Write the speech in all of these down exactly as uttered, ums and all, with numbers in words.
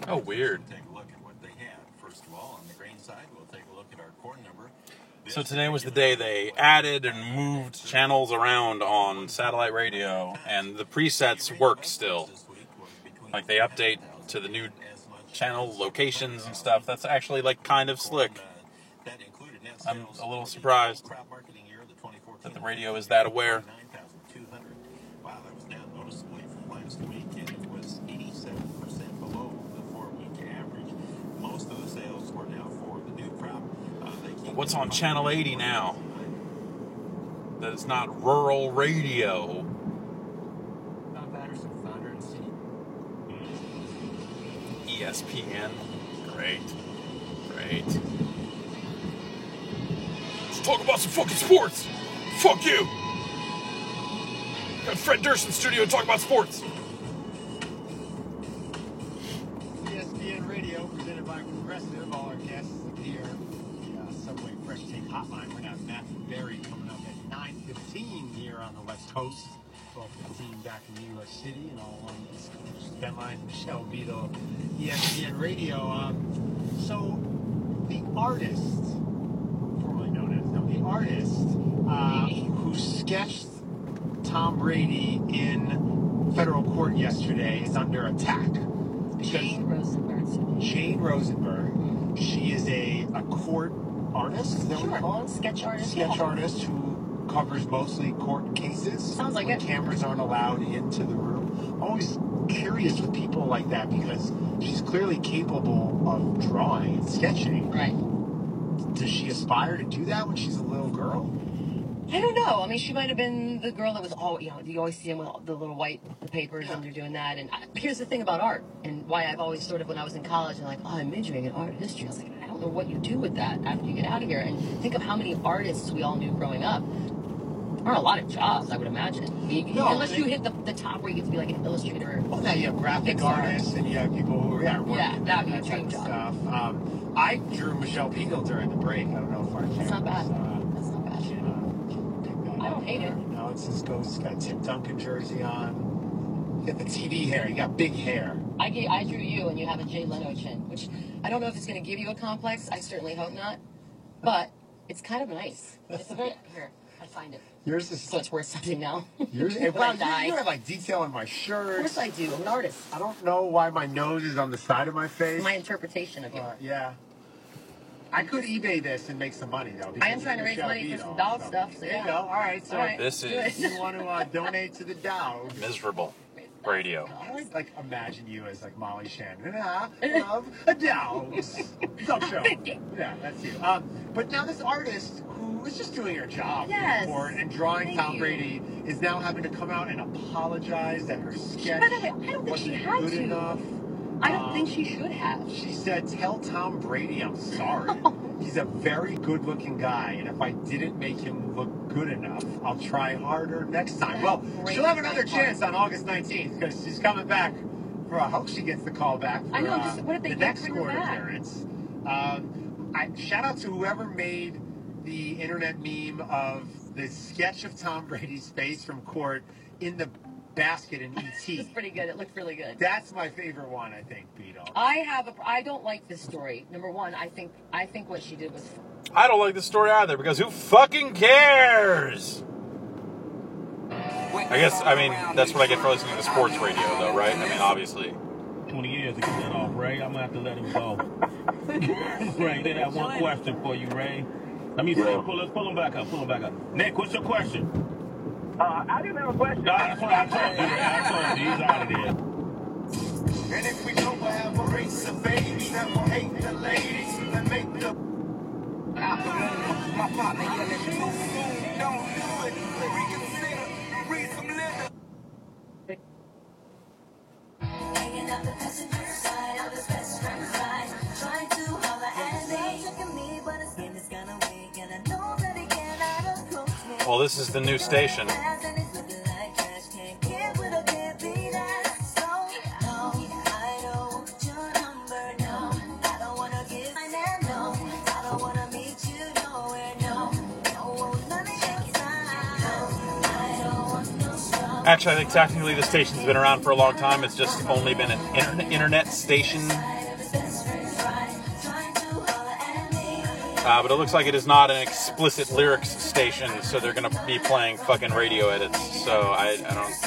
Oh, weird. Take a look at what they have. First of all, on the grain side, we'll take a look at our corn number. So today was the day they added and moved channels around on satellite radio, and the presets work still. Like, they update to the new channel locations and stuff. That's actually, like, kind of slick. I'm a little surprised that the radio is that aware. Wow, that was down noticeably from last week, and it was eighty-seven percent below the four-week average. Most of the sales were now for the new crop. Uh, they keep What's on Channel eighty now? That it's not rural radio. Don Patterson, founder and C E O. E S P N. Great. Great. Let's talk about some fucking sports. Fuck you. Got Fred Durst in the studio to talk about sports. E S P N Radio, presented by Progressive. All our guests appear the uh, Subway Fresh Take Hotline. We're going to have Matthew Berry coming up at nine fifteen here on the West Coast. twelve fifteen back in New York City, and all on the East Coast. Ben Line, Michelle Beadle, E S P N Radio. Um, so, the artist, formerly known as, no, the artist uh, who sketched Tom Brady in federal court yesterday is under attack. Jane Rosenberg. Jane Rosenberg. She is a, a court artist. Is that what we call it? Sketch artist. Sketch yeah. artist who covers mostly court cases. Sounds like when it. Cameras aren't allowed into the room. I'm always curious with people like that because she's clearly capable of drawing and sketching. Right. Does she aspire to do that when she's a little girl? I don't know. I mean, she might have been the girl that was all, you know, you always see them with all the little white the papers Yeah. and they're doing that. And I, here's the thing about art and why I've always sort of, when I was in college, and like, oh, I'm majoring in art history. I was like, I don't know what you do with that after you get out of here. And think of how many artists we all knew growing up. There are a lot of jobs, I would imagine. You, No, unless they- you hit the, the top where you get to be like an illustrator. Well, now you have graphic Pixar. artists and you have people who yeah, work Yeah, in that'd be that a type dream of job. stuff. Um, I drew Michelle Beadle during the break. I don't know if our That's not bad. cameras, uh, That's not bad. can, uh, pick that I up don't hate there. it. No, it's just goes. It's got a Tim Duncan jersey on. You got the T V hair. You got big hair. I, gave, I drew you and you have a Jay Leno chin, which I don't know if it's going to give you a complex. I certainly hope not. But it's kind of nice. It's a very, here, I find it. Yours is. So it's worth something now. Yours. When Wow, I you, die. you have like detail on my Of shirt. course I do. I'm an artist. I don't know why my nose is on the side of my face. My interpretation of you. Uh, yeah. I could eBay this and make some money though. I am because trying to it's raise Michelle money for Beadle, some dog so- stuff. So There yeah. you go. All right. So All right. This Do is it. you want to uh, donate to the Dow? miserable radio. I would like imagine you as like Molly Shannon. I love a Dow. Talk show. Yeah, that's you. Um, but now this artist who was just doing her job Yes. in court and drawing Thank Tom you. Brady is now having to come out and apologize that her sketch By the way, I don't think she wasn't had good to. enough. I don't Um, think she should have. She said, "Tell Tom Brady I'm sorry. He's a very good-looking guy, and if I didn't make him look good enough, I'll try harder next time." Well, Great she'll have another part. chance on August nineteenth because she's coming back. For I hope she gets the call back for I know, uh, just- what did they the get next for her court back? appearance. Um, I, shout out to whoever made the internet meme of the sketch of Tom Brady's face from court in the basket in E T It's pretty good. It looked really good. That's my favorite one, I think, Beetle. I have a. I don't like this story. Number one, I think. I think what she did was. I don't like this story either because who fucking cares? I guess, I mean, that's what I get for listening to sports radio, though, right? I mean, obviously. twenty years to get that off, Ray. I'm gonna have to let him go. Ray, they have one question for you, Ray. Let me see. Pull, let's pull him back up. Pull him back up. Nick, what's your question? Uh, I didn't have a question. Nah, that's what I told you. Ray. I told you. He's out of there. And if we don't have a race of babies that will hate the ladies and make the my partner yelling too soon, don't do it. Reconsider, read some letter. Hanging out the passenger side of his best friend's ride, trying to holler at me. Checking me, but his skin is kinda weak, and I know that he cannot approach me. Well, this is the new station. And he's looking like trash, can't get with or can't be that. So, no, I don't want your number, no. I don't wanna give my name, no. I don't wanna meet you nowhere, no. No, none of your time. No, I don't want no trouble. Actually, I think technically the station's been around for a long time. It's just only been an internet, internet station Uh, but it looks like it is not an explicit lyrics station, so they're going to be playing fucking radio edits. So I, I don't...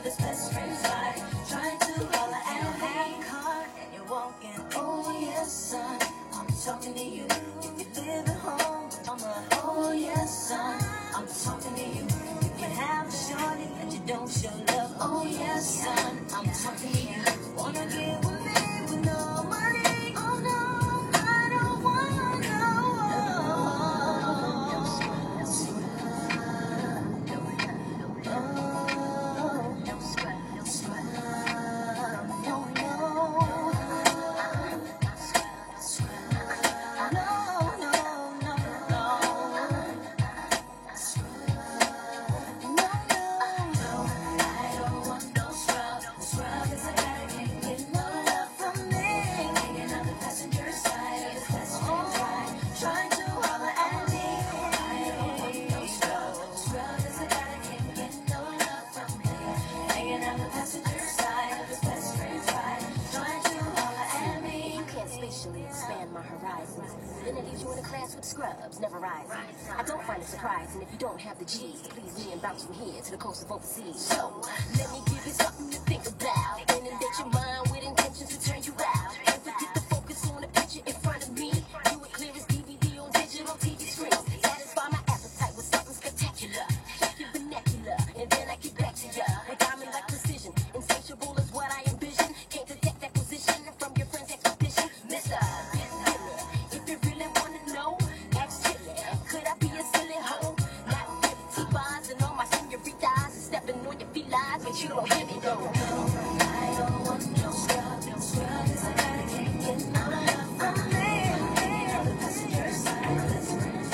I don't find it surprising if you don't have the G's to please me and bounce from here to the coast of overseas. So let me give you something to think about. Inundate your mind with intentions to turn you out. Don't forget to focus on the picture in front of me. Do it clear as D V D on digital T V screen. Satisfy my appetite with something spectacular. Keep your vernacular, and then I get back to ya with diamond like precision. Insatiable is what I envision. Can't detect acquisition from your friend's expedition, Mister If you really wanna know, ask Chili. Could I be a silly hoe? Not really. T-bars and all my senoritas and stepping on your feet lies, but you don't hear me though. I don't want no scrub, no scrub, 'cause I gotta can't get no love from me. On the passenger side, let's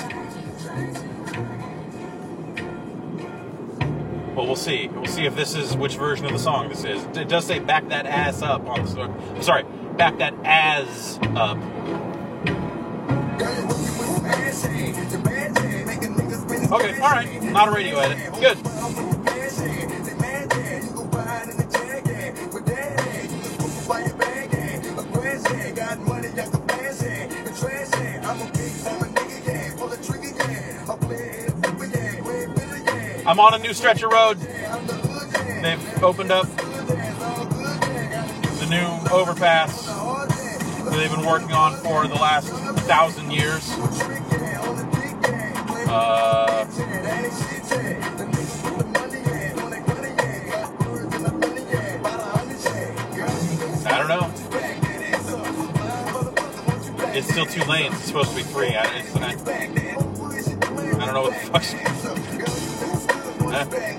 Well, we'll see. We'll see if this is which version of the song this is. It does say "back that ass up" on the song. I'm sorry, "back that ass up." Okay, all right. Not a radio edit. Good. I'm on a new stretch of road. They've opened up the new overpass that they've been working on for the last thousand years. Uh, I don't know. It's still two lanes. It's supposed to be three. I, it's, I, I don't know what the fuck's... Huh?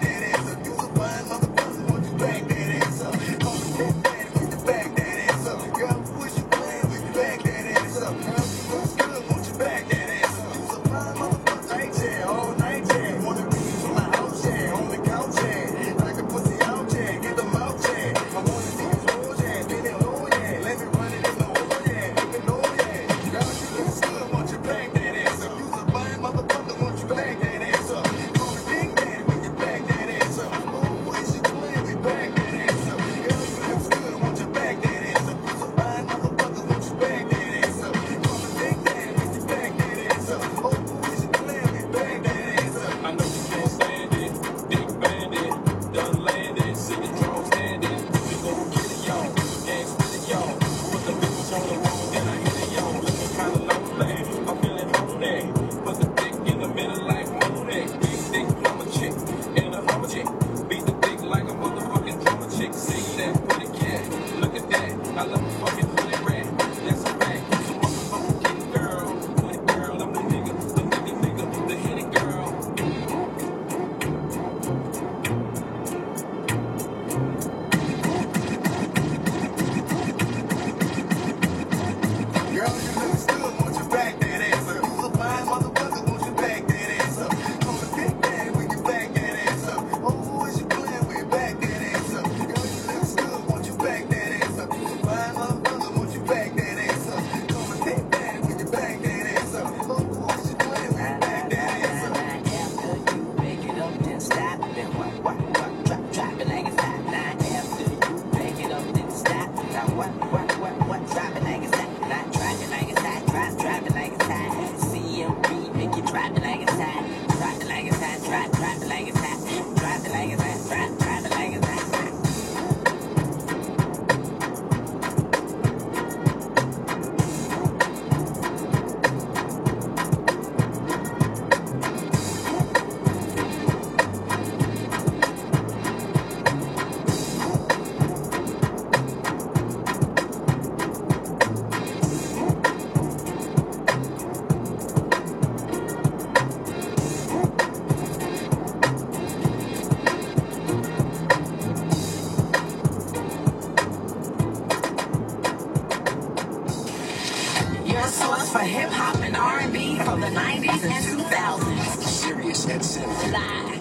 since two thousand. Serious at seven. Lie.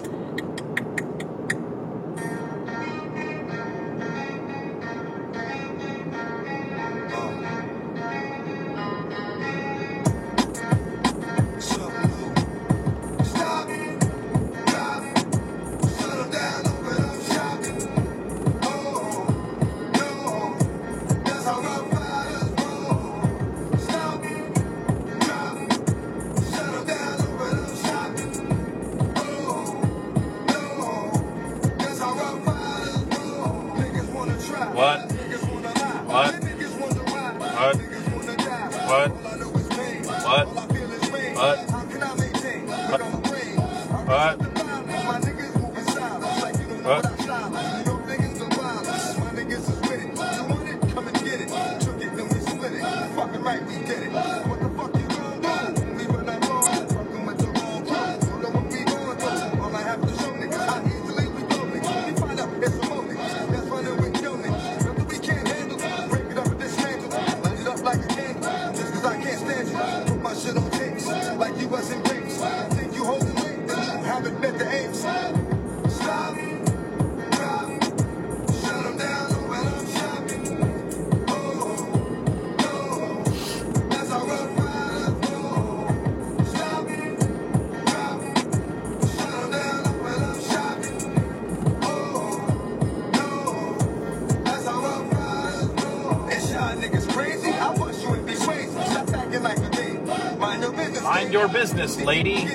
What? What? What? What? What? What? What? What? Mind your business, lady.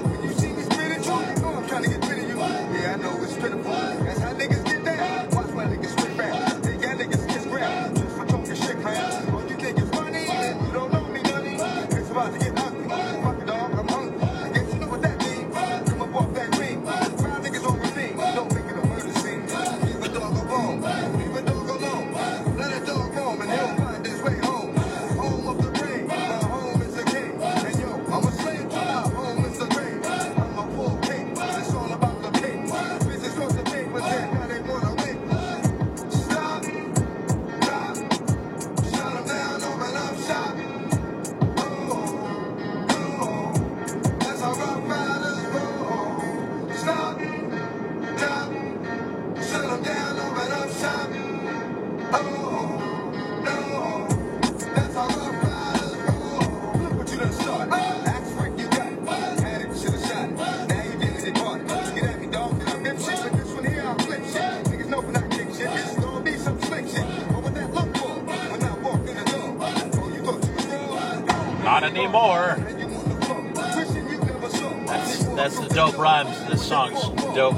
Not anymore. That's, that's the dope rhymes. This song's dope.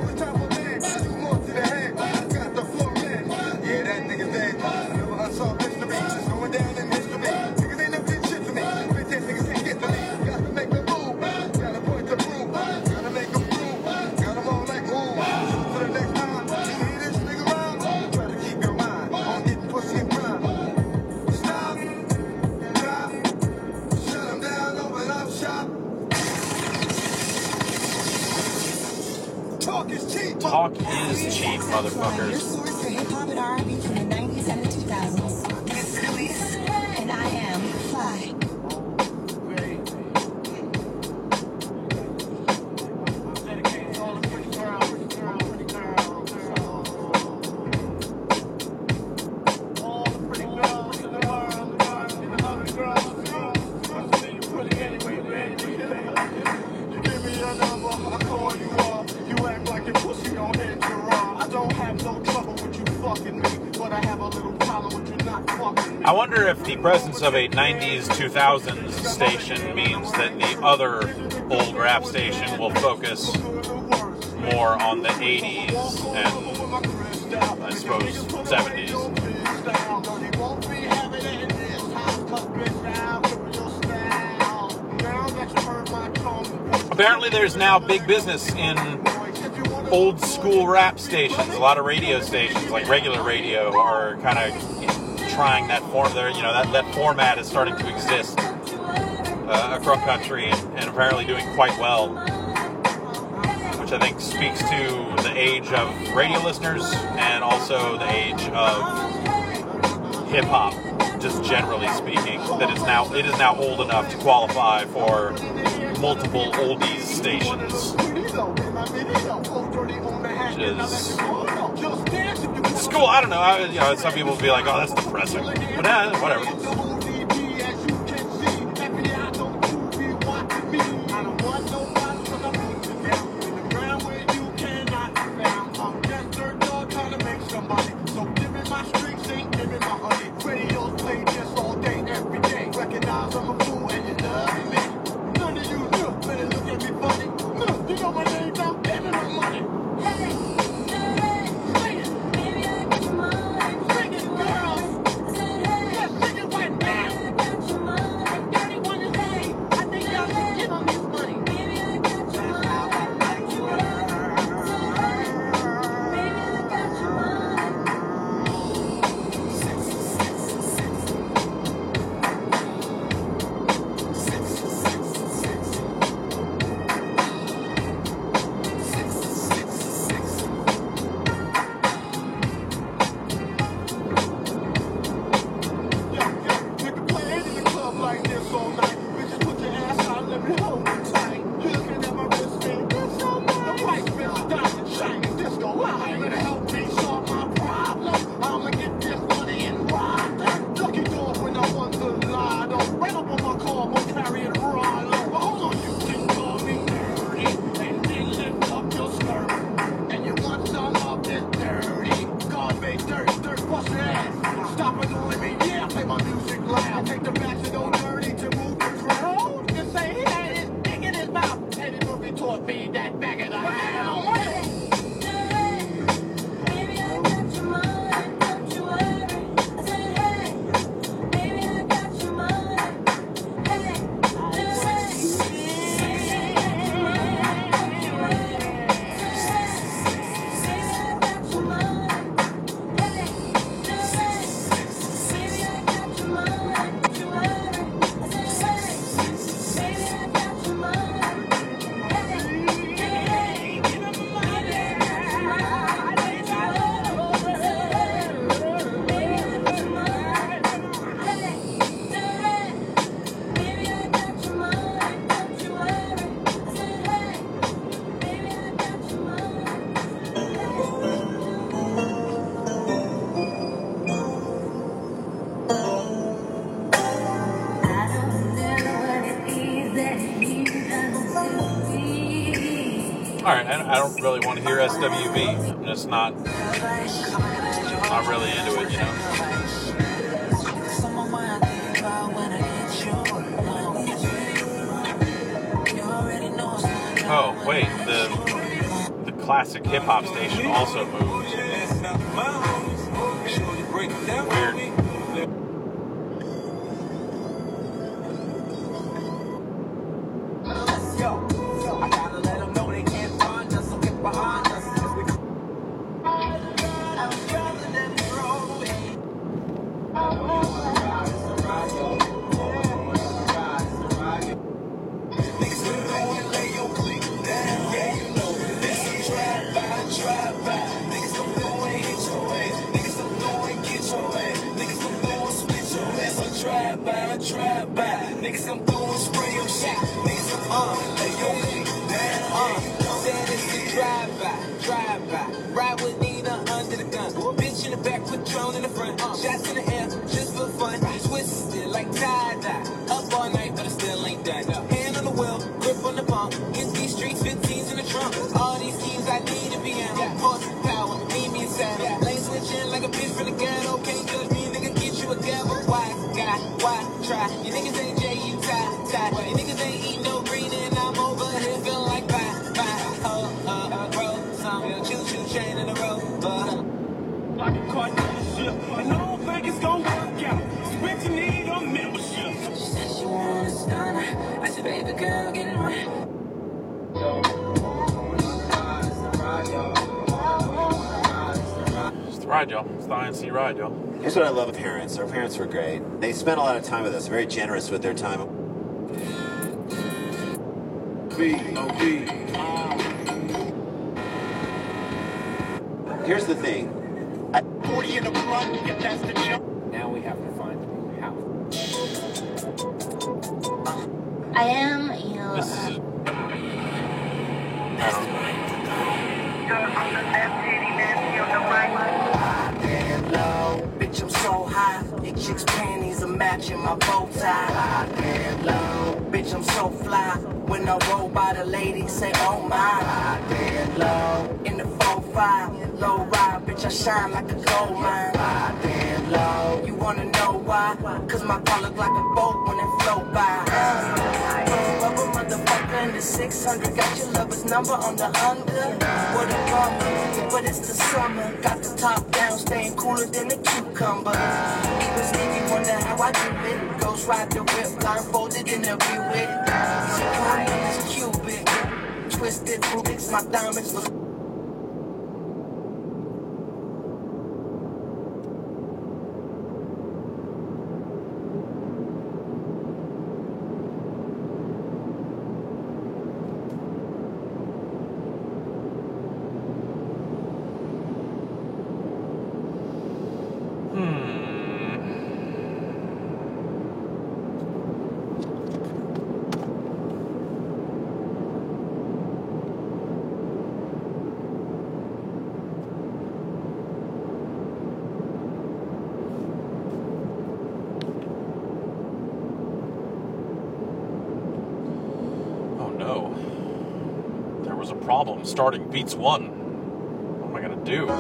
Talk is cheap. Talk is cheap, Your motherfuckers. source for hip hop and R and B from the nineties and the two thousands. It's Elise, and I am Fly. I wonder if the presence of a nineties, two thousands station means that the other old rap station will focus more on the eighties and, I suppose, seventies. Apparently there's now big business in old school rap stations. A lot of radio stations, like regular radio, are kind of trying that form. There, you know, that, that format is starting to exist uh, across country, and, and apparently doing quite well, which I think speaks to the age of radio listeners and also the age of hip hop, just generally speaking. That is now it is now old enough to qualify for multiple oldies stations. Which is... It's cool, I don't know. I, you know, some people would be like, oh, that's depressing. But eh, whatever. Alright, I don't really want to hear S W V. I'm just not, not really into it, you know? Oh, wait, the, the classic hip-hop station also moved. Weird. Ride, y'all. It's the I N C Ride, y'all. Here's what I love of parents. Our parents were great. They spent a lot of time with us, very generous with their time. Here's the thing. I forty in the front, get that's the jump. Now we have to find how. I am, you know. This is chicks' panties are matching my bow tie. Damn low, bitch, I'm so fly. When I roll by, the ladies say, oh my. Damn low, in the four five, low ride, bitch, I shine like a gold mine. Damn low, you wanna know why? Cause my car look like a boat when it float by. Rubber motherfucker in the six hundred, got your lover's number on the under. What a bummer, but it's the summer. Got the top down, staying cooler than a cucumber. Even Stevie wonder how I do it. Ghost ride the whip, blindfolded in the Buick. She call me this Cubic, twisted Rubik's, my diamonds look. Problem starting Beats One. What am I gonna do?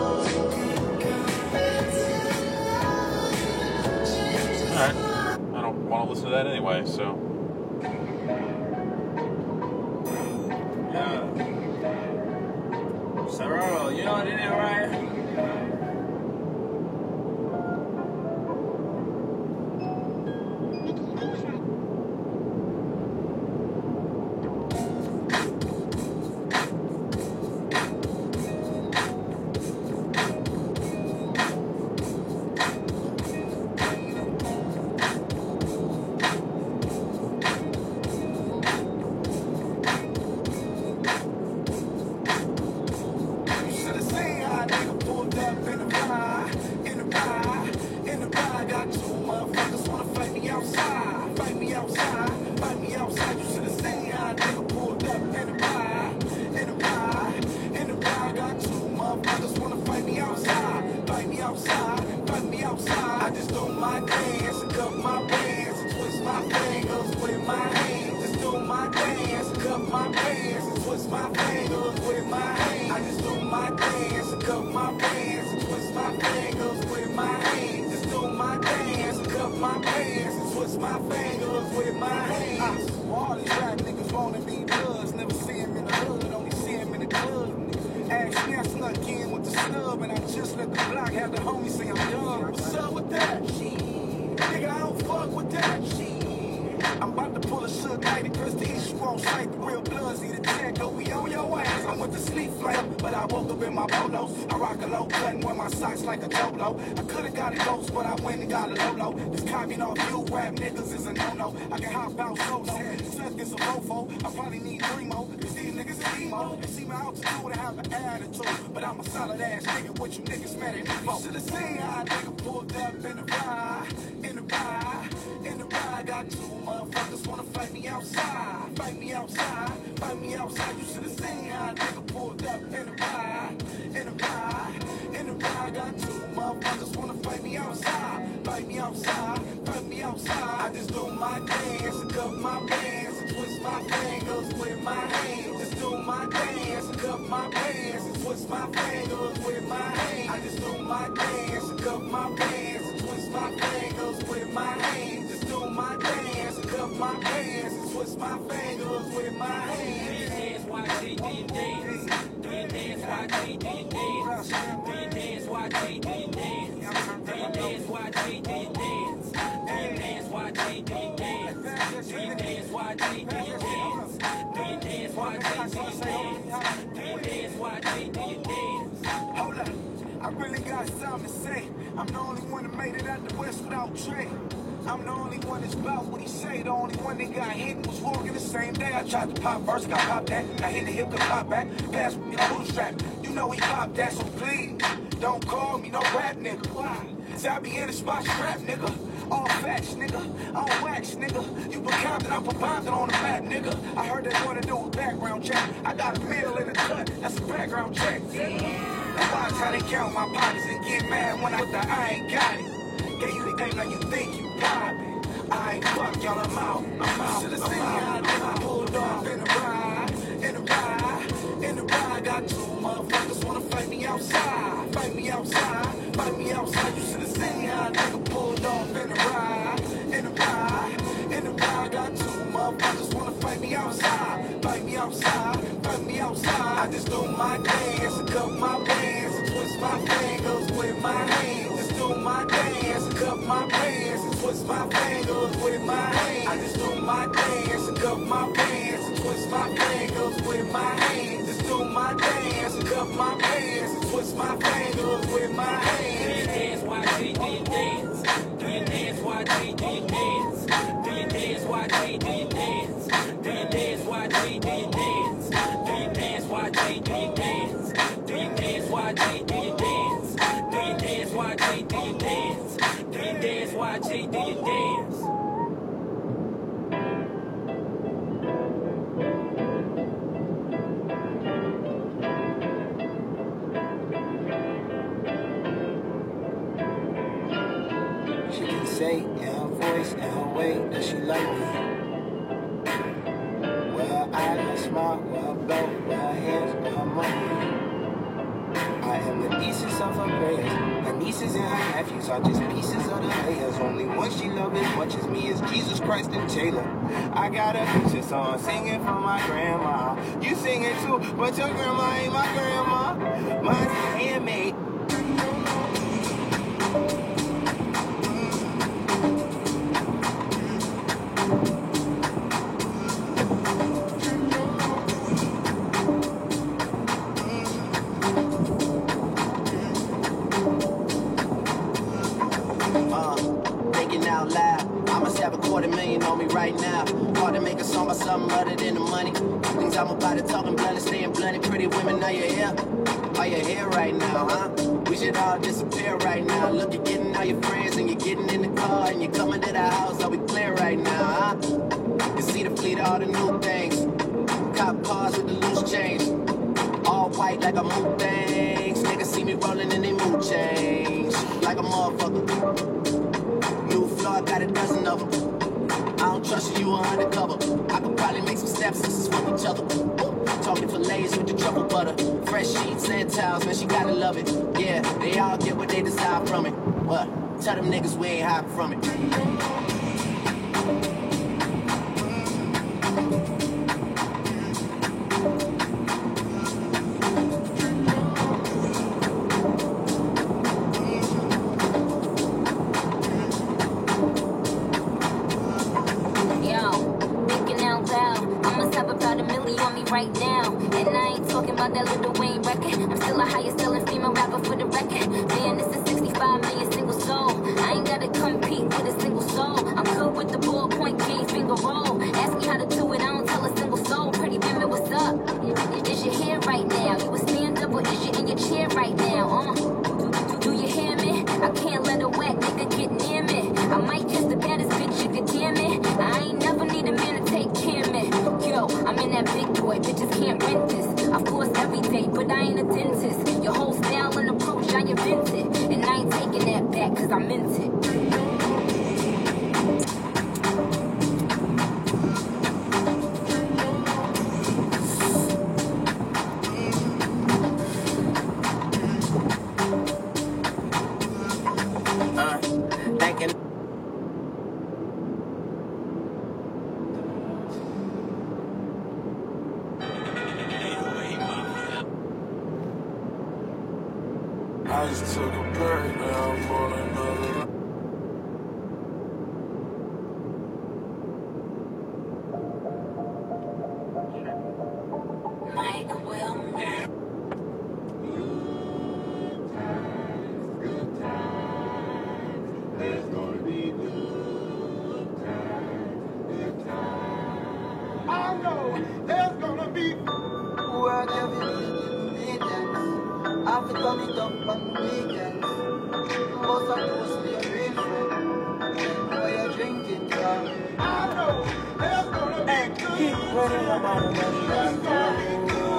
Alright. I don't want to listen to that anyway, so. Yeah. Serrano, you know what it is, right? I be in the spot, strap, nigga. All facts, nigga. All wax, nigga. You been counting, I'm pounding on the map, nigga. I heard they wanna do a background check. I got a middle in the cut, that's a background check. Now watch how they count my pockets and get mad when I, I ain't got it. Gave you the game, now you think you poppin'. I ain't fuck, y'all, I'm out. I'm out. Should've seen how I pulled off in a ride, in a ride, in a ride. Got two motherfuckers wanna fight me outside, fight me outside, fight me outside. You should've seen how a nigga pulled off in a ride, in a ride, in a ride. Got two motherfuckers wanna fight me outside, fight me outside, fight me outside. I just do my dance and cup my pants and twist my fingers with my hands. Just do my dance and cup my pants and twist my fingers with my hands. I just do my dance and cup my pants and twist my fingers with my hands. Just do my dance and cup my pants and twist my fingers with my hands. Do your dance, Y G, do your dance. Do your dance, Y G, do your dance. Do your dance, Y G, do your dance. Do your dance, Y G, do your dance. Do your dance, Y G, do your dance. Do your dance, Y G, do your dance. Do your dance, Y G, do your dance. Do your dance, Y G, do your dance. She can say in her voice, in her way, that she like me. With her eyes, her smile, with her belt, with her hands, with her money. I am the nieces of her prayers. Her nieces and her nephews are just pieces of the layers. Only one she loves as much as me is Jesus Christ and Taylor. I got a picture song singing for my grandma. You sing it too, but your grandma ain't my grandma. Mine's handmade. Right now, hard to make a song about something other than the money. Things I'm about to talking blunt, staying blunt. Pretty women, are you here? Are you here right now, huh? We should all disappear right now. Look, you're getting all your friends and you're getting in the car and you're coming to the house. Are we clear right now, huh? You see the fleet of all the new things. Cop cars with the loose change. All white like a moon things. Niggas see me rolling in they mood change. Like a motherfucker. New floor, got a dozen of them. I don't trust you, you are undercover. I could probably make some stepsisters fuck each other. Woo. Talking fillets with the truffle butter. Fresh sheets and towels, man, she gotta love it. Yeah, they all get what they desire from it. What? Tell them niggas we ain't hiding from it. Right now, and I ain't talking about that Lil Wayne record. I'm still a highest selling female rapper for the record. Man, this is sixty-five million single soul. I ain't gotta compete with a single soul. I'm good with the ballpoint king finger roll. Ask me how to do it, I don't tell a single soul. Pretty women, what's up? Is your hair right now? You a stand up or is you in your chair right now? Uh, do, do you hear me? I can't let a wet nigga get near me. I might kiss the baddest bitch you could damn it. I ain't never need a man to take care of me. Yo, I'm in that big boy, bitches can't rent this. I floss every day, but I ain't a dentist. Your whole style and approach, I invented. And I ain't taking that back, cause I meant it. I just took a break, now I'm on another. Mike Will. Good times, there's gonna be good times, good times. I know there's gonna be. What have you been after coming up on weekends? Most of us be a real friend. While you're drinking, girl. I know there's gonna be good. Keep running about There's gonna be good.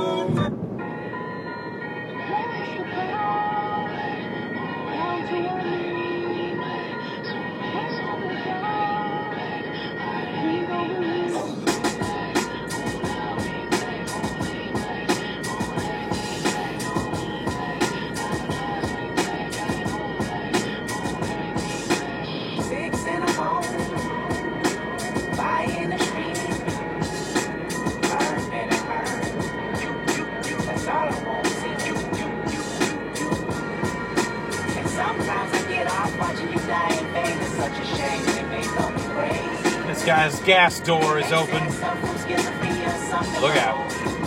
This guy's gas door is open. Look out.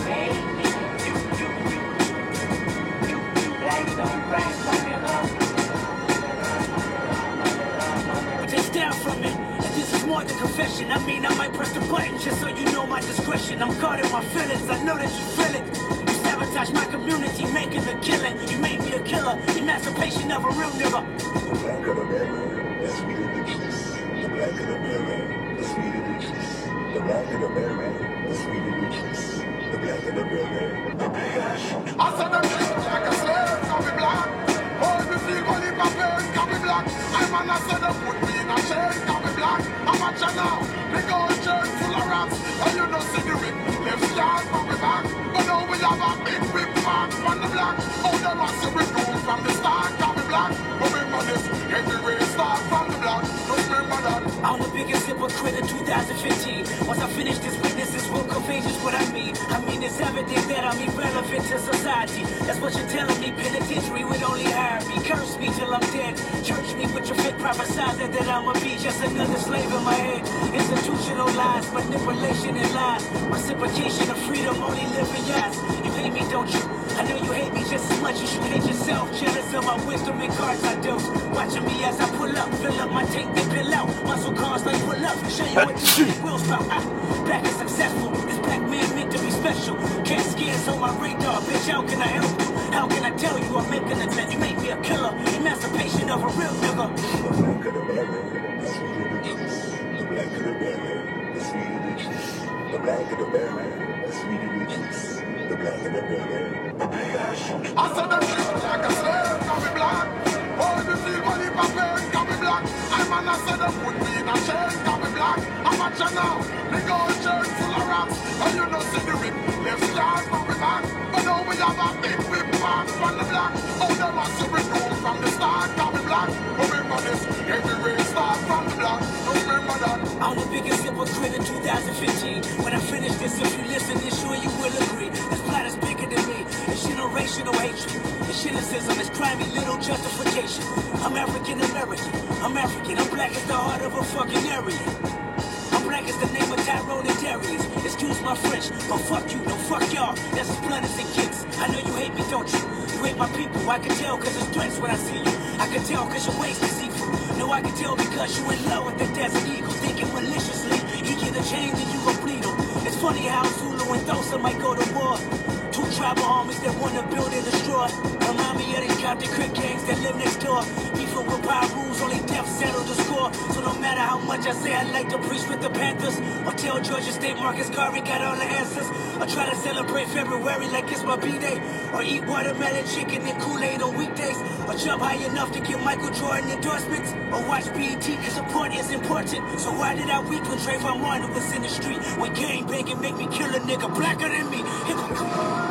Just down from it. This is more than confession. I mean, I might press the button just so you know my discretion. I'm guarding my feelings. I know that you feel it. You sabotage my community, making a killing. You made me a killer. Emancipation of a real nigga. The black of the berry, the sweet richness. The black of the berry, the sweet richness. The black of the berry, the sweet richness. The black of the berry, the black. I said I'm just like a slave, can be black. Oh, if you feel money, my parents can be black. I'm an I said them put me in a chain, can be black. I'm a channel, they go in church full of rats. And you know see the whip, left yard from the back. But now we have a big whip mark from the black. Oh, they must see we do from the start, can be black. Remember this, everywhere start from the black. Just remember that. I'm the biggest hypocrite in two thousand fifteen. Once I finish this witness, this will convey just what I mean. I mean, it's evident that I'm irrelevant to society. That's what you're telling me. Penitentiary would only hire me. Curse me till I'm dead. Church me with your fit prophesizing that I'ma be just another slave in my head. Institutional lies, manipulation and lies. Reciprocation of freedom only live in yours. You hate me, don't you? I know you hate me just as much as you hate yourself. Jealous of my wisdom and cards I do. Watching me as I pull up, fill up my tank, then fill out. Muscle cars like pull up, show you what you will stop. Ah, black is successful. This black man meant to be special. Can't scares on my radar, bitch. How can I help you? How can I tell you I'm making a bet? You make me a killer. Emancipation of a real nigga. The black of the berry, the sweet richness. The black of the berry, the sweet richness. The black of the berry, the sweet richness. The black of the berry, the black. I said them shit like a slave, can be black. Oh, if you feel money, my parents can be black. I'm an I said them put me in a chain, can be black. I'm a channel, they go in church full of rats. And you know see the whip, left yard from the back. But now we have a big whip mark from the black. Oh, they must see we do from the start, can be black. Remember this, everywhere start from the black. Remember that. I'm the biggest hypocrite in two thousand fifteen. When I finish this, if you listen, then sure you will agree. This plot is bigger than me. It's generational hatred. It's cynicism. It's crime, little justification. I'm African American. I'm African. I'm black as the heart of a fucking area. I'm black as the name of Tyrone and Darius. Excuse my French, but fuck you, no fuck y'all. That's as blunt as it gets. I know you hate me, don't you? You hate my people. I can tell cause it's threats when I see you. I can tell cause your ways deceitful. No, I can tell because you in love with the desert eagle. Thinking maliciously, he get a change and you gon' bleed him. It's funny how Zulu and Xhosa might go to war. Two tribal armies that wanna build and destroy. Remind me of these Compton Crip gangs that live next door. Beefing with power rules, only death settled the score. So no matter how much I say I like to preach with the Panthers, or tell Georgia State Marcus Garvey got all the answers, or try to celebrate February like it's my B-Day, or eat watermelon chicken and Kool-Aid on weekdays, or jump high enough to get Michael Jordan endorsements, or watch B E T cause support is important. So why did I weep when Trayvon Martin was in the street? When gang banging make me kill a nigga blacker than me? Hypocrite.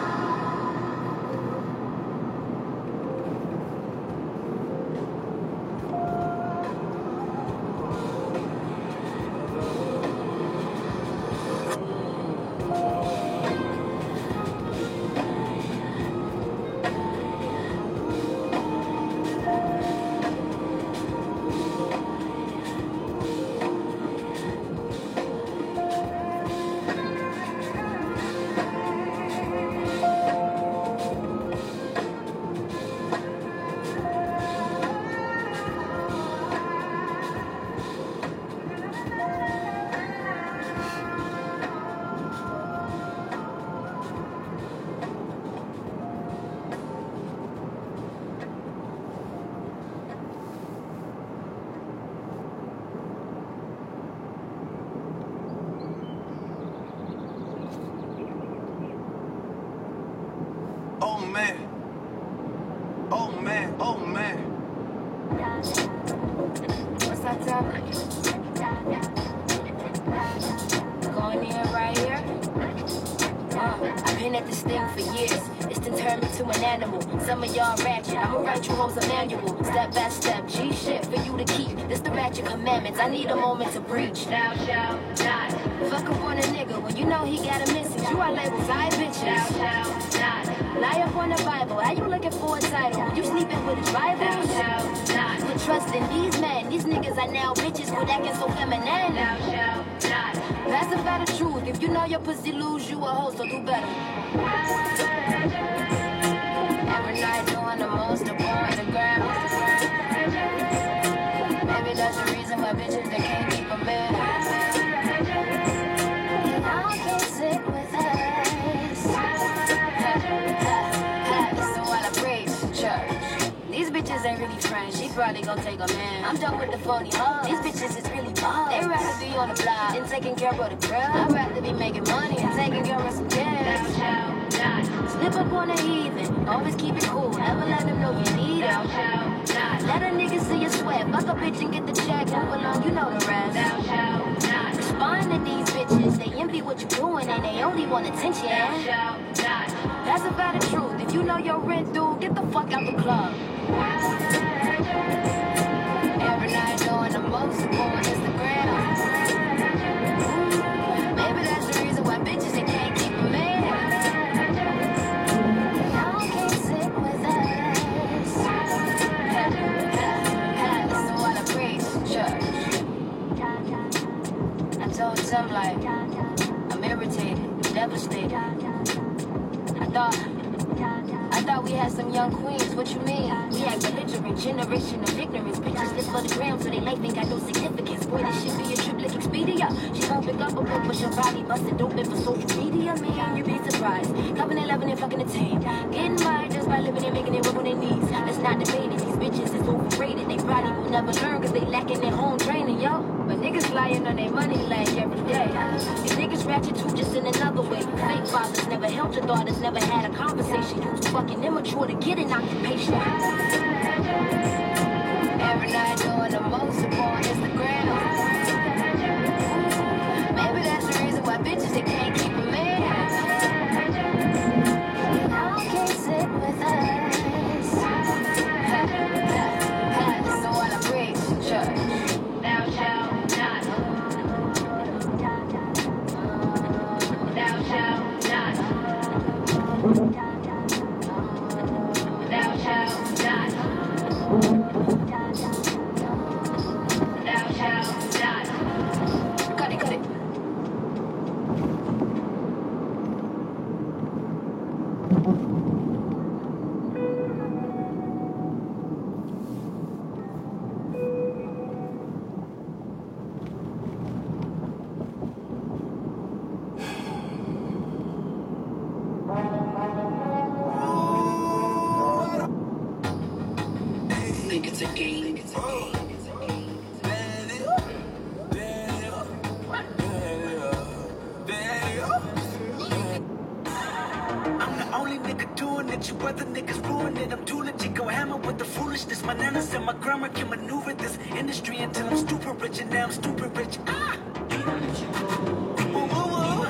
Oh man. Oh man. Oh man. What's that top? Going in right here. Uh, I've been at this thing for years. It's done turned me to an animal. Some of y'all ratchet. I'ma write you hoes a manual. Step by step. G shit for you to keep. This the ratchet commandments. I need a moment to breach. Thou shalt not. Fuck up on a nigga when you know he got a message. You are labels, I bitches. Thou shalt not lie up on the Bible. How you looking for a title? You sleeping with his Bible? Thou shalt not put trust in these men. These niggas are now bitches with acting so feminine. Thou shalt not pacify the truth. If you know your pussy lose, you a hoe, so do better. Every night doing the most to pour in the ground. Maybe that's the reason why bitches they can't keep a man. And I can't sit with us. So while I praise church, these bitches ain't really friends. She probably gon' take a man. I'm done with the phony hoes. These bitches is really bad. They rather be on the block than taking care of the girl. I'd rather be making money and taking care of some cash. Slip up on a heathen, always keep it cool. Never let them know you need them. Let a nigga see you sweat. Fuck a bitch and get the check. Move along, you know the rest. Respond to these bitches. They envy what you doing and they only want attention. That's about the truth. If you know your rent due, get the fuck out the club. Every night doing the most on Instagram. Maybe that's the reason why bitches they can't keep a man. I'm like, I'm irritated, devastated. I thought, I thought we had some young queens. What you mean? We act belligerent, generation of ignorance. Bitches live for the gram, so they life ain't got no significance. Boy, this shit be a trip like Expedia. She won't pick up a book, but your body busted open for social media. Man, you'd be surprised. Coming and loving and fucking the team. Getting married just by living and making it work on their knees. Let's not debate it. These bitches is overrated. They probably will never learn because they lacking their home training, yo. But niggas lying on their money like every day. These niggas ratchet too, just in another way. Fake fathers never held your daughters, never had a conversation. You too fucking immature to get an occupation. Every night doing the most on Instagram. Maybe that's the reason why bitches they can't keep a man. I can't sit with us. So while I pray to church, thou shalt not. Thou shalt not. Thou shalt not. Thou shalt not. Cut it, cut it. Think it's a game. It's a game. I'm the only nigga doing it. You other niggas ruin it. I'm too legit. Go hammer with the foolishness. My nana said my grandma can maneuver this industry until I'm stupid rich, and now I'm stupid rich. Ah! Whoa, whoa, whoa.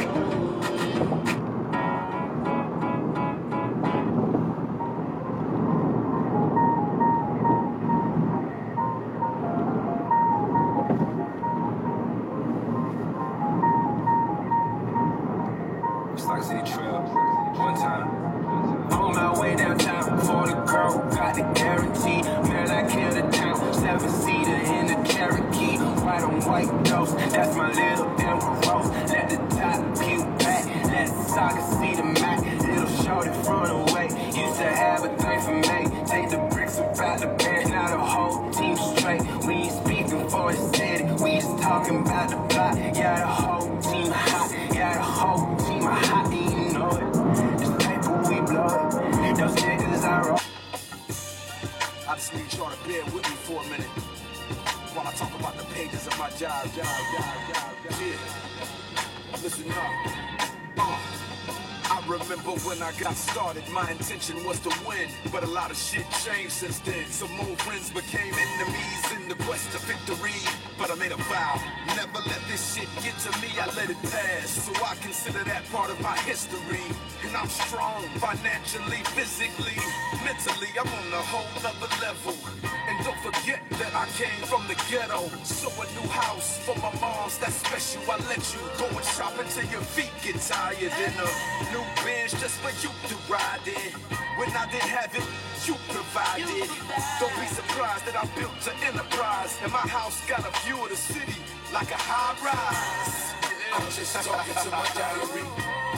Stock City Trail, one time. On my way downtown, for the girl who got the guarantee. Man, I killed a town, seven seater in the Cherokee. White on white ghost, that's my little Emperor Rose. Let the top peel back, let the soccer see the Mac. Little shorty front away, used to have a thing for me. Take the bricks about the bed, now the whole team straight. We ain't speaking for the city, we just talking about the block. Yeah, the whole team hot, yeah, the whole team hot, you know it. This paper we blow it, those niggas I roll. I just need y'all to bear with me for a minute while I talk about the pages of my job, job, job, job, job. Yeah. Listen up. Uh. I remember when I got started, my intention was to win, but a lot of shit changed since then. Some old friends became enemies in the quest to victory, but I made a vow, never let this shit get to me. I let it pass, so I consider that part of my history. And and I'm strong, financially, physically, mentally, I'm on a whole nother level. And don't forget that I came from the ghetto. So a new house for my moms, that's special. I let you go and shop until your feet get tired. And a new Benz just for you to ride in. When I didn't have it, you provided. Don't be surprised that I built an enterprise. And my house got a view of the city like a high rise. I'm just talking to my diary.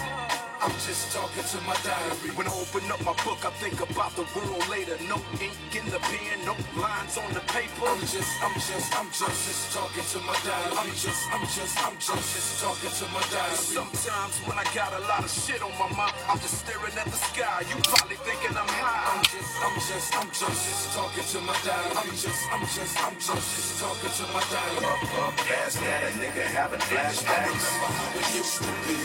I'm just talking to my diary. When I open up my book, I think about the world later. No ink in the pen, no lines on the paper. I'm just, I'm just, I'm just, just talking to my diary. I'm just, I'm just, I'm just, just talking to my diary. Sometimes when I got a lot of shit on my mind, I'm just staring at the sky. You probably thinking I'm high. I'm just, I'm just, I'm just, just talking to my diary. I'm just, I'm just, I'm just, just talking to my diary. Up, up, past that, a nigga having flashbacks. I remember how it used to be.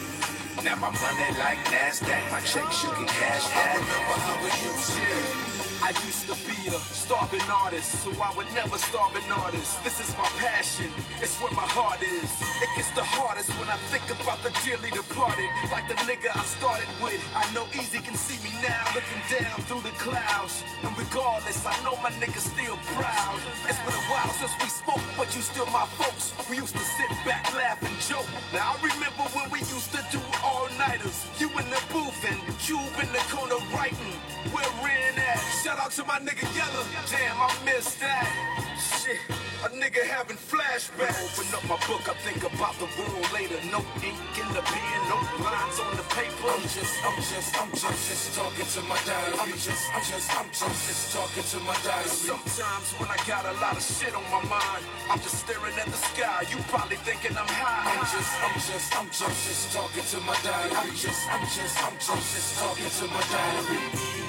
Now my money like NASDAQ, my checks you can cash that. I remember how it used to. I used to be a starving artist, so I would never starve an artist. This is my passion, it's where my heart is. It gets the hardest when I think about the dearly departed. Like the nigga I started with, I know Easy can see me now, looking down through the clouds. And regardless, I know my nigga's still proud. It's been a while since we spoke, but you still my folks. We used to sit back, laugh, and joke. Now I remember when we used to do all-nighters. You in the booth and Cube in the corner writing. Where Ren at? Shout out to my nigga Yella. Damn, I missed that. Shit, a nigga having flashbacks. Open up my book, I think about the world later. No ink in the pen, no lines on the paper. I'm just, I'm just, I'm just, just talking to my diary. I'm just, I'm just, I'm just, just talking to my diary. Sometimes when I got a lot of shit on my mind, I'm just staring at the sky. You probably thinking I'm high. I'm just, I'm just, I'm just, just talking to my diary. I'm just, I'm just, I'm just, just talking to my diary.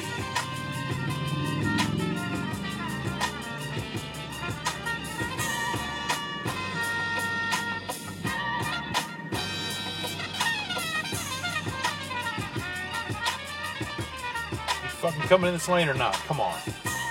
Fucking coming in this lane or not? Come on.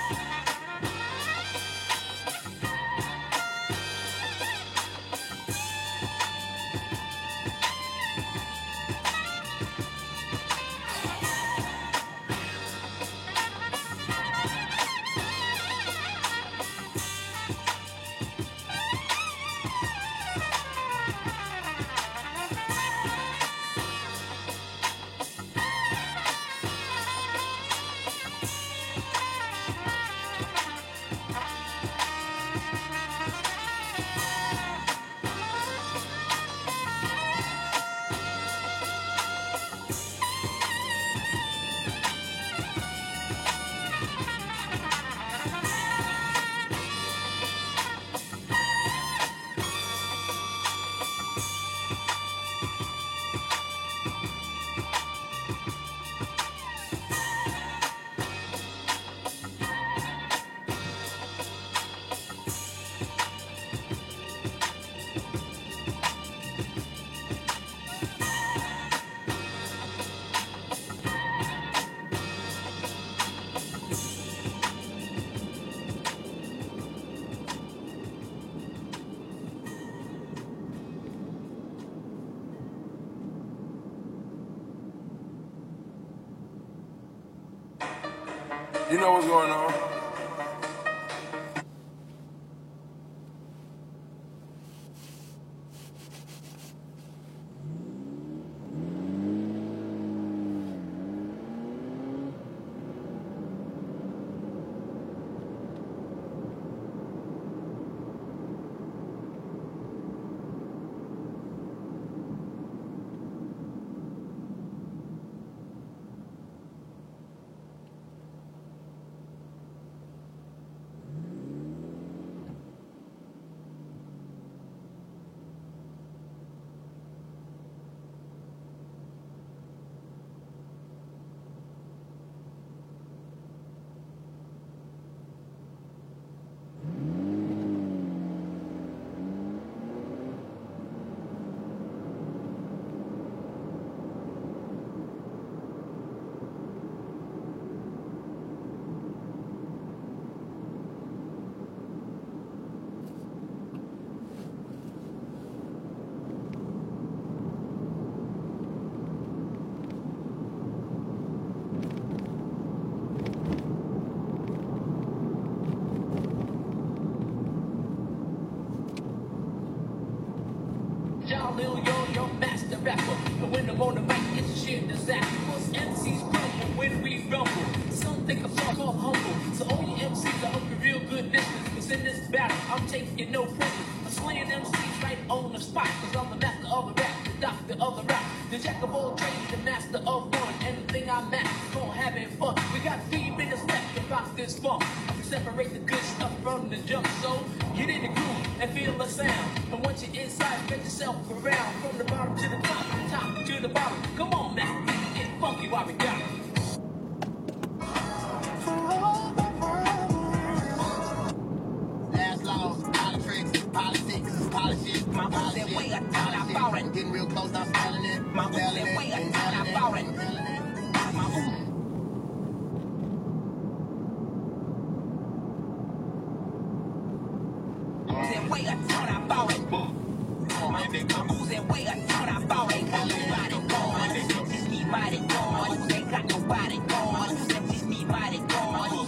You know what's going on? All trade, the master of one. Anything I match, gon' have it fun. We got three minutes left to rock this funk. Separate the good stuff from the junk. So get in the groove and feel the sound. And once you're inside, spread yourself around. From the bottom to the top, top to the bottom. Come on, man, get funky while we got it. Last laws, politics, politics, politics. My boss said, wait, I thought I bought it. Getting real close, I'm smelling it. My boss said, wait, I thought I bought it. My ooh. Said, wait, I thought I bought it. My ooh said, wait, I thought I bought it. Got nobody gone. It's me, mighty gone. They got nobody gone. It's me, mighty gone.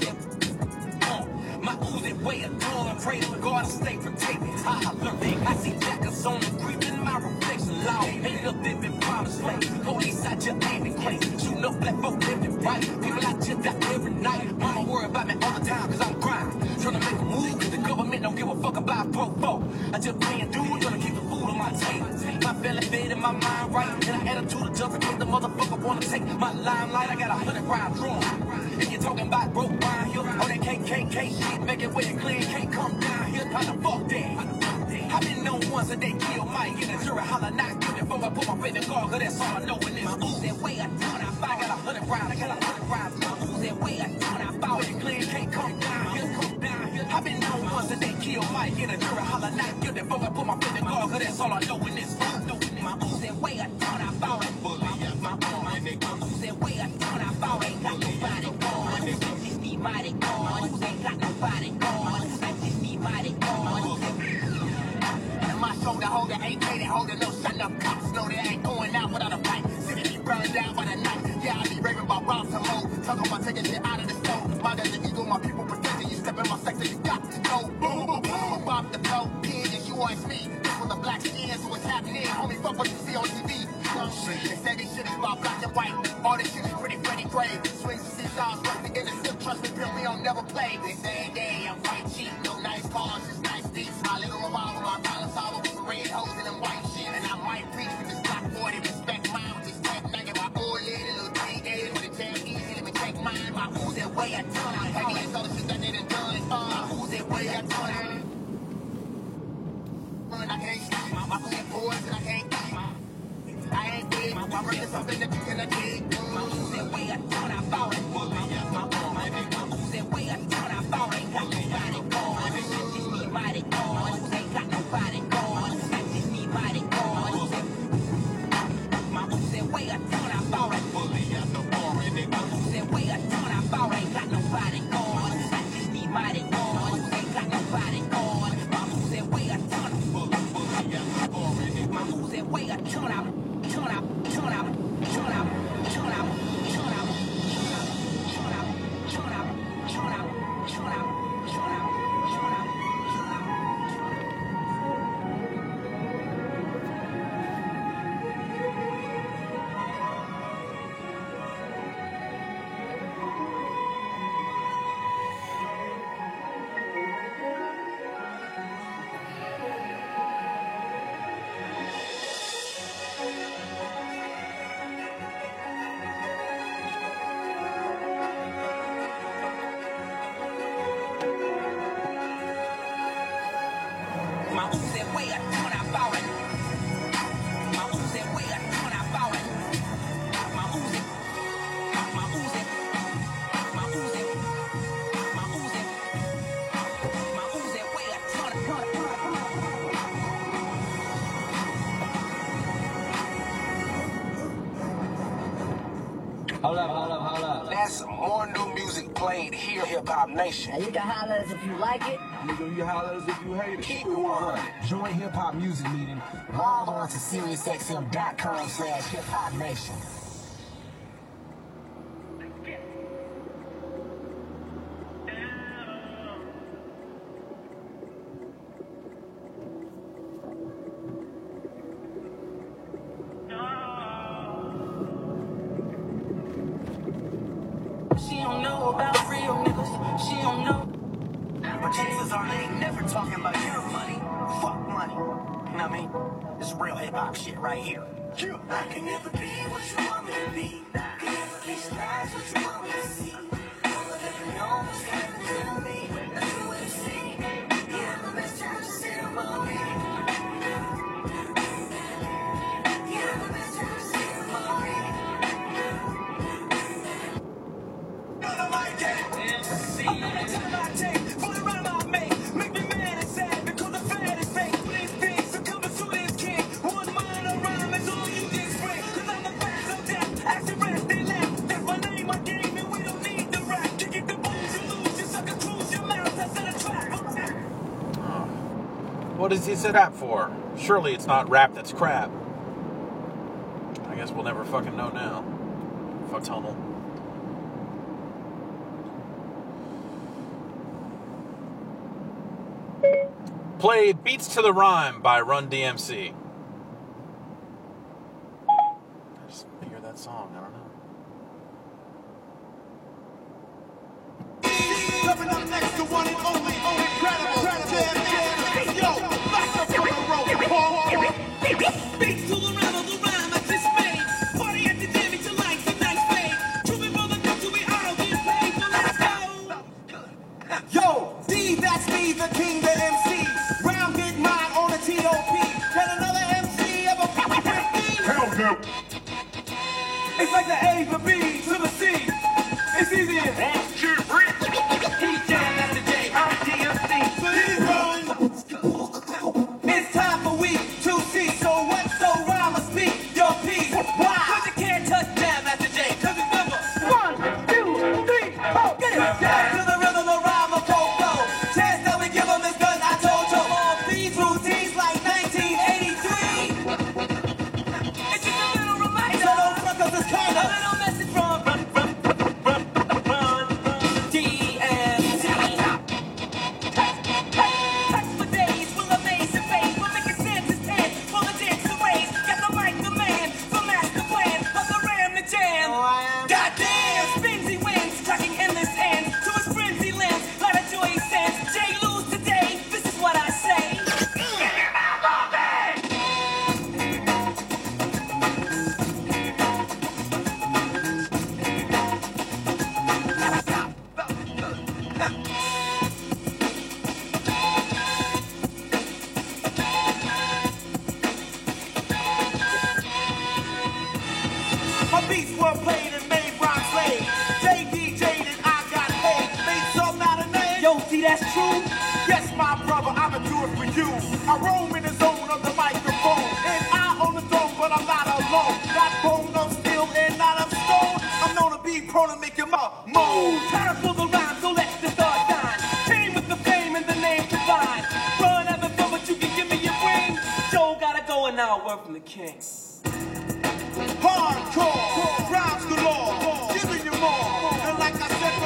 My oozy way of doing, pray to God I stay protected. I learned I see jackets on the creep in my reflection. Law ain't up there been promised land. Police out your aiming crazy. Shooting up black folk living right. People out here die every night. Mama worry about me all the time cause I'm grinding. Trying to make a move cause the government don't give a fuck about broke folk. I just paying dues, trying to keep the food on my table. My belly fed and my mind right. And I attitude of just in case the motherfucker wanna take my limelight. I got a hundred round drum. If you're talking about broke round here, all that K K K shit, make it way clean, can't come down here, how the fuck that? I been known once that they kill Mike in the jury, holla not guilty before I put my faith in God, cause that's all I know in this. My ooh, that way I thought I fought, I got a hundred rounds, I got a hundred rounds. My ooh, that way I thought I fought, way clean, can't come down here, come down here. I been known once that they kill Mike in the jury, holla not guilty before I put my faith in God, cause that's all I know in this. My ooh, that way I thought I fought, my ooh, my ooh, that way I thought I fought, ain't got nobody gone. It's me, mighty gone. Ain't got nobody gone. It's me, mighty gone. And my shoulder holder ain't paid holder, no shut up cops. No, they ain't going out without a fight. City be burned down by the night. Yeah, I be raving about bombs and low. Talking about taking shit out of the stove. My dad's the eagle, my people protecting you. Step in my sector, you got to know. Boom, boom, boom. Bob the blow. Kid, and you ask me. This was the black skin, so what's happening? Homie, fuck what you see on T V. They say this shit is about black and white. All this shit is pretty, pretty gray. Swings and seesaws, rush to get the sip. Trust me, Bill, we don't never play. They say, yeah, I'm white cheap. No nice cars, just nice beats. My little revolver, my dollar solver with some red hoes and them white shit. And I might preach with this Glock forty. Respect mine with this tech nugget. My old lady, little T A with a jam easy. Let me take mine. My ooze that way I turn. Heavy as all the shit that they done done. My ooze that way I turn. I can't sleep. My ooze boys and I can't keep. I ain't big, my brother is something that you cannot dig. My ooze that way I thought I fought it. My ooze that way I thought I fought it. Ain't got nobody gone. It's me, mighty gone. Ain't got nobody gone. It's me, mighty gone. My ooze that way I thought I fought it. My ooze that way I thought I fought it. Ain't got nobody gone. It's me, mighty gone. Ain't got nobody gone. My ooze that way I thought I fought it. My ooze that way I thought I Turn out, turn out, turn out, turn out, turn out, turn out, turn out, turn out, turn out, turn out, turn out, turn out. My ooze that way I thought I bought it. My ooze that way I thought I bought it. My ooze it. My ooze it. My ooze it. My ooze it. My ooze that way I thought I bought it. Hold up, hold up, hold up. That's more new music played here, Hip Hop Nation. And you can holler us if you like it. Nigga, you holler as if you hate it. Keep it one. Join Hip Hop Music Meeting. Log on to SiriusXM.com slash Hip Hop Nation. She don't know about real niggas. She don't know. But chances are they ain't never talking about your money. Fuck money. You know what I mean? This real hip hop shit right here. I can never be what you want me to be. Can never visualize what you want me to see. All I've ever known was heaven to me. That's the way to see. Yeah, I'm the best time to ceremony. Yeah, I'm the best time to ceremony. Gonna like it. See, every time I take, for the rhyme I make, make me mad and sad because the fan is fake. These things are coming to this king. One mind of rhyme is all you just bring. Cause I'm the best of death. Action rest, they laugh. That's my name, my game, and we don't need the rap. Kick it, the booze, you lose, you sucker, cruise your mouth. I set a trap. What is he set rap for? Surely it's not rap that's crap. I guess we'll never fucking know now. Fuck tunnel. Play Beats to the Rhyme by Run D M C. I just hear that song, I don't know. Coming up next to one and only, incredible, incredible, yo, back up from the road, Paul. Beats to the rhyme of the rhyme I just made. Party at the jam till lights and nights fade. Trooping for the next to we all get paid. So let's go. Yo, D, that's me, the king, the M C. Round big mine on the T O P. Can another M C ever pick with me? Hell no. It's like the A, the B, to the C. It's easy as one, two, three. He jam, that's the J, I'm the D M C. So he's going. It's time for week to see. So what? So rhyme or speak your piece. Why? Cause you can't touch jam, that's the J. Cause it's number One, two, three, oh, get it. Down to the rhythm of rhyme of Coco. Chance that we give them is good, I told you. All these routines like nineteen eighty-three. It's just a little reminder. So don't front 'cause it's kind A of. little message from Run, Run, Run, Run, D M C. Touch, touch, touch for days, will amaze and fade. We'll make it stand to stand for the dance to raise. Got the mic, the man, the master plan of the ram, the jam. Goddamn! Spins he wins, tracking endless ends to his frenzy lens. Lot of joy he sends. Jay lose today. This is what I say. Get your mouth off it. My beats were played and made rhymes laid. J D J'd and I got paid. Made some out of name. Yo, see that's true. Yes, my brother, I'ma do it for you. I roam in the zone of the microphone. And I own the throne, but I'm not alone. Not bone of steel and not of stone. I'm known to be prone to make him up move. Time for the rhyme, so let the start shine. Came with the fame and the name divine. Run ever go, but you can give me your ring. Joe gotta go and now word from the king. Hardcore, rhymes galore, giving you more. And like I said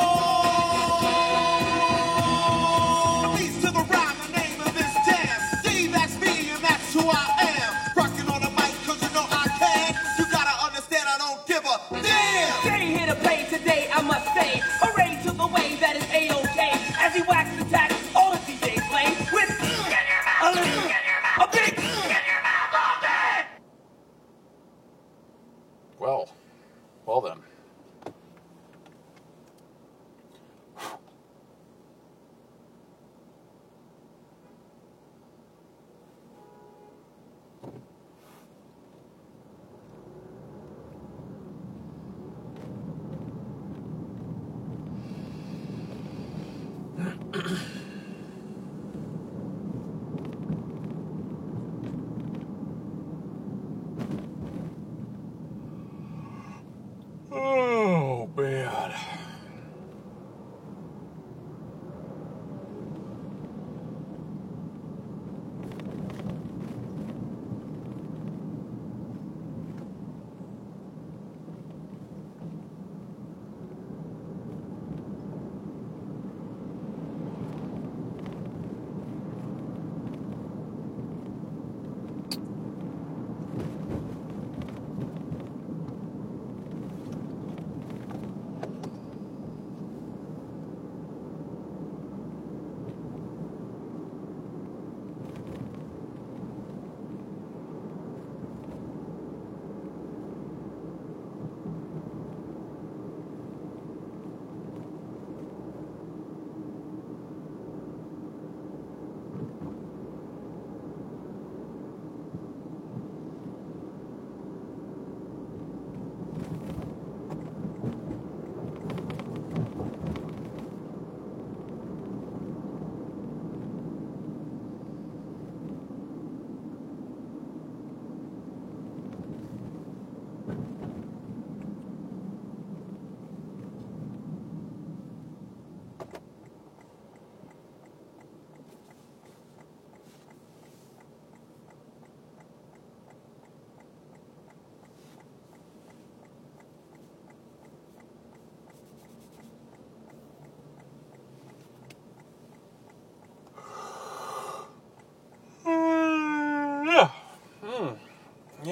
before, beats to the rhyme, the name of this jam. D, that's me, and that's who I am. Rocking on the mic, cause you know I can. You gotta understand I don't give a damn. Jay here to play today, I must say. Hooray to the way that is A-OK. As he waxed attack, all the D Js play with a little, a big, Well, well then.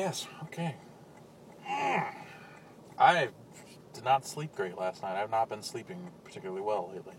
Yes, okay. I did not sleep great last night. I have not been sleeping particularly well lately.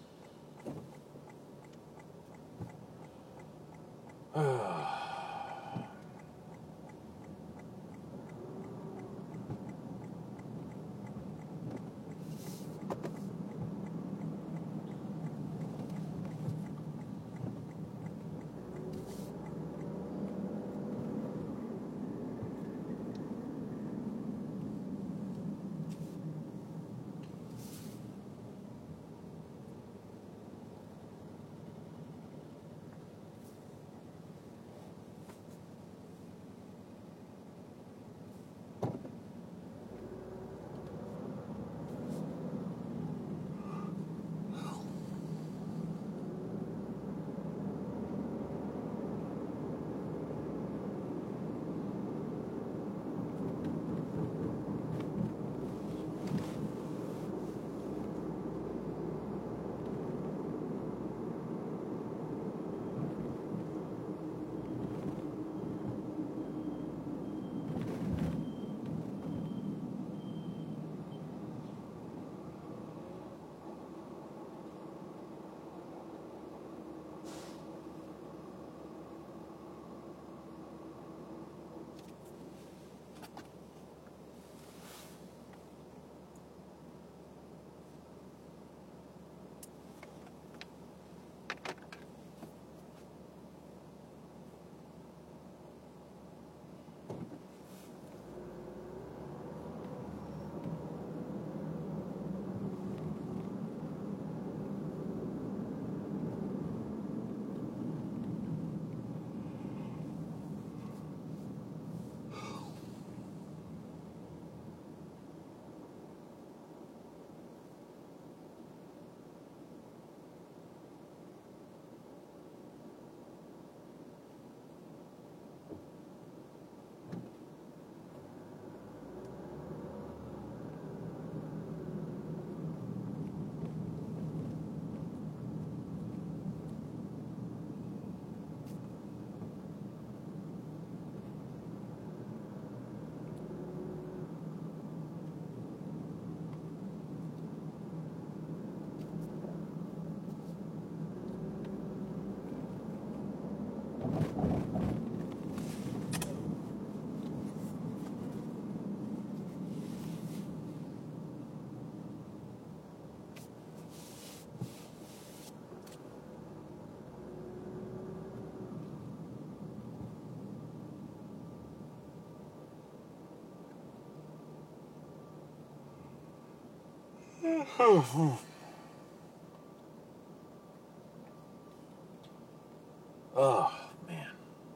Oh, man.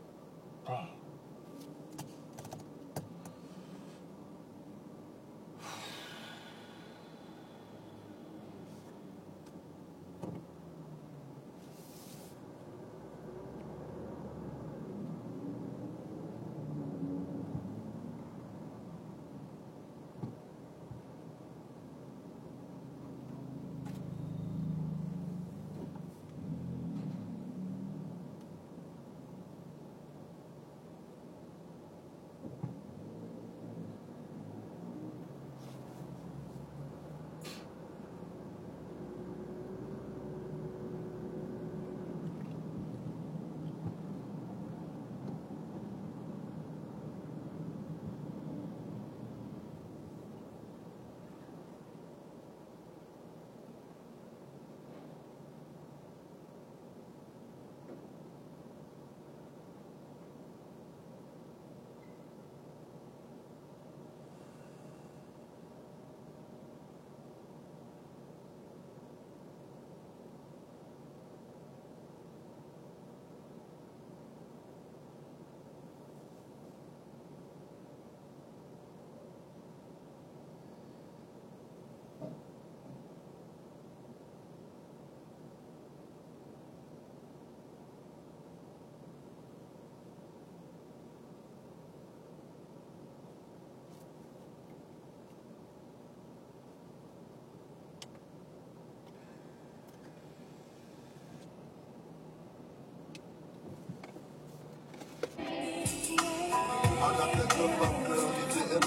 Dang.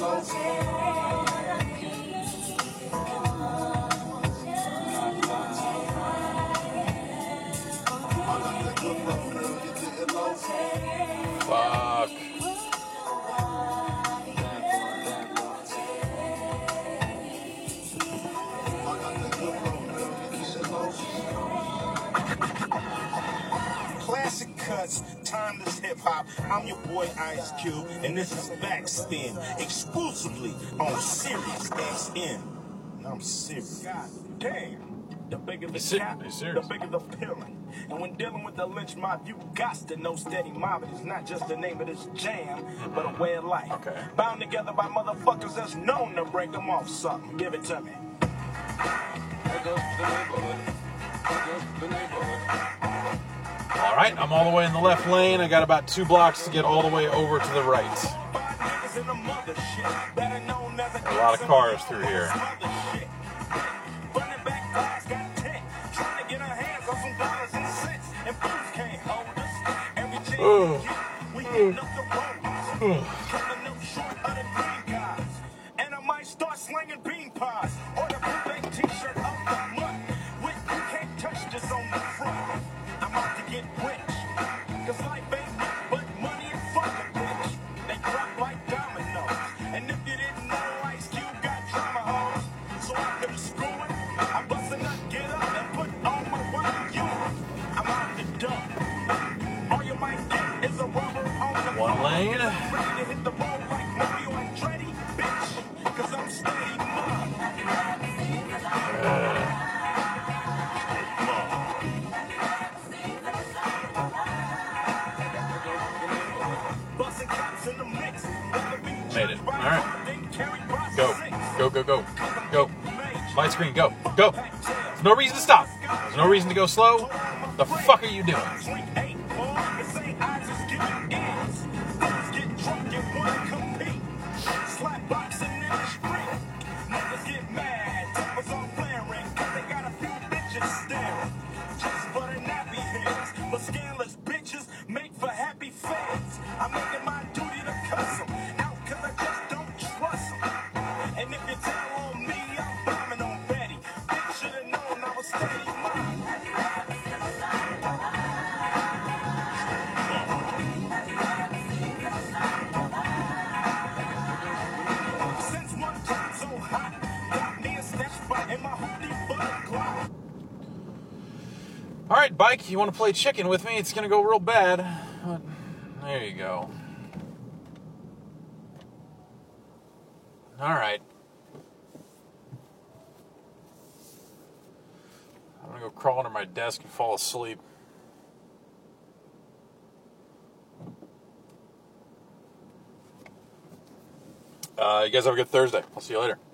Fuck. Classic cuts, timeless hip hop. I'm your boy Ice Cube, and this is Backspin, exclusively on Sirius X M. And I'm serious. God damn. The bigger the cap, the bigger the feeling. And when dealing with the lynch mob, you got to know steady mob. It's not just the name of this jam, but a way of life. Okay. Bound together by motherfuckers that's known to break them off something. Give it to me. There goes the neighborhood. There goes the neighborhood. All right, I'm all the way in the left lane. I got about two blocks to get all the way over to the right. A lot of cars through here. Oh. And I might start slinging bean pies or the bootleg t-shirt up the month. With you can't touch this on the front. I'm out to get rich. Cause life ain't but money and fucking bitch. They drop like dominoes. And if you didn't know, Ice Cube got drama hoes. So after the screwing, I bust a nut, get up and put on my one you. I'm out the dump. All you might get is a rubber on the one lane. Ready to hit the road like Mario Andretti, bitch. Cause I'm steady mom. Made it. All right. Go. Go, go, go. Go. Light screen, go. Go. There's no reason to stop. There's no reason to go slow. The fuck are you doing? But scandalous bitches make for happy fans. I'm making my duty to cuss them out cause I just don't trust them. And if you tell on me, I'm bombing on Betty. Bitch should've known I was steady mine. Since one time so hot, got me a snatch spot in my hoodie butt clock. All right, Bike, you want to play chicken with me? It's going to go real bad. There you go. All right. I'm going to go crawl under my desk and fall asleep. Uh, you guys have a good Thursday. I'll see you later.